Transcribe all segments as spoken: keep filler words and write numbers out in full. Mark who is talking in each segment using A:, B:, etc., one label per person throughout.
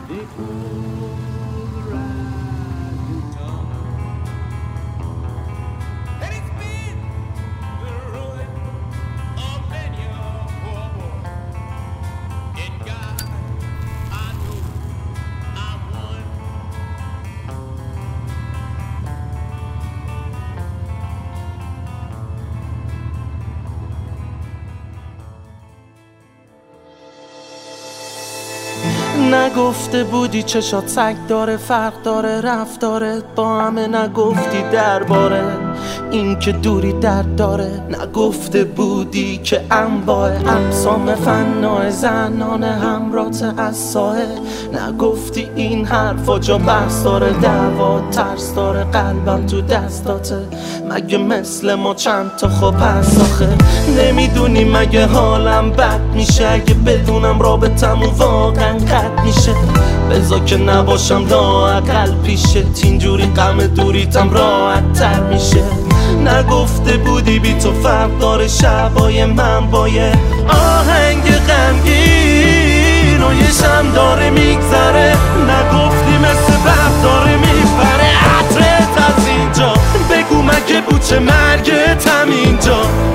A: نگفته بودی چشات سگ داره، فرق داره رفتارت با همه، نگفتی درباره این که دوری درد داره، نگفته بودی که انواع اقسام فنای زنان همرات از سایه، نگفتی این حرفا جا بحث داره، دعوا ترس داره، قلبم تو دستاته، مگه مثل ما چند تا خوب هست آخه؟ نمیدونی مگه حالم بد میشه اگه بدونم رابطمون واقعا قد میشه؟ بذار که نباشم لااقل پیشت، اینجوری غم دوریتم راحت تر میشه. نگفته بودی بی تو فرق داره شبای من با یه آهنگ غمگین و یه شم داره میگذره، نگفتی مثل برق داره میپره عطرت از اینجا، بگو مگه بوچه مرگت هم اینجا؟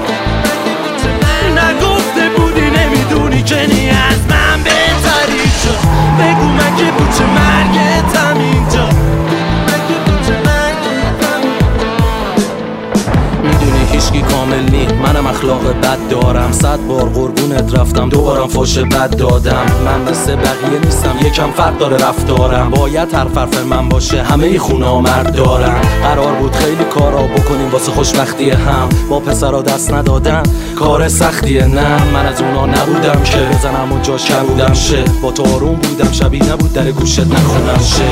A: نگفته بودی نمیدونی که نی از من بهتری جا، بگو مگه بوچه مرگت هم اینجا؟ هیچکی کامل نی، منم اخلاق بد دارم، صد بار قربونت رفتم دوبارم فوش بد دادم، من مثل بقیه نیستم یکم فرق داره رفتارم، باید هر حرف من باشه همه ای خونا مرد دارم، قرار بود خیلی کارا بکنیم واسه خوشبختی هم، با پسرا دست ندادن کار سختیه، نه من از اونا نبودم که بزنم و جاش کبودم شه، با تو آروم بودم شبیه نبود در گوشت نخونم شه.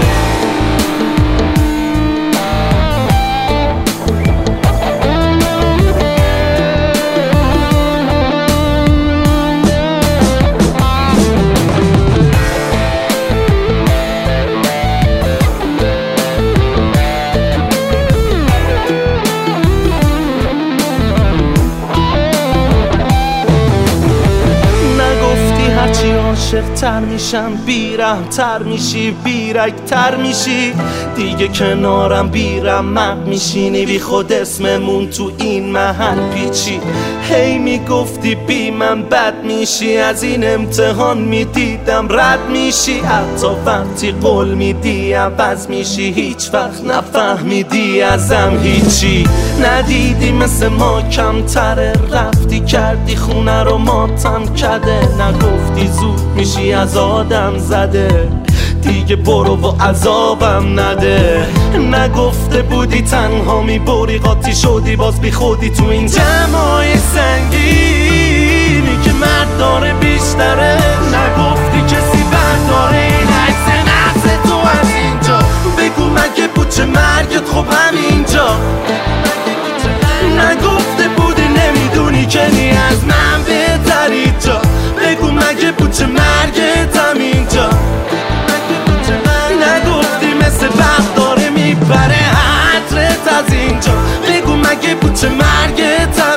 A: عاشق تر میشم بیرم تر میشی بیرک تر میشی دیگه کنارم بیرم میشینی بی خود اسممون تو این محل پیچی، هی میگفتی بی من بد میشی، از این امتحان میدیدم رد میشی، حتی وقتی قول میدی عوض میشی، هیچ وقت نفهمیدی ازم هیچی، ندیدی مثل ما کمتره، رفتی کردی خونه رو ماتم کده، نگفتی زود میشی از آدم زده دیگه برو و عذابم نده، نگفته بودی تنها میبری قاطی شدی باز بی خودی تو این جمعای سنگینی که مرد داره بیشتره، نگفتی کسی برداره این عکس نفس تو از اینجا، بگو مگه بوچه مرگت خب همینجا، نگفته بودی نمیدونی که نی از من بهتری جا، بگو مگه بوچه مرگت همینجا، نگفتی مثل برق داره میبره عطرت از اینجا، بگو مگه بوچه مرگت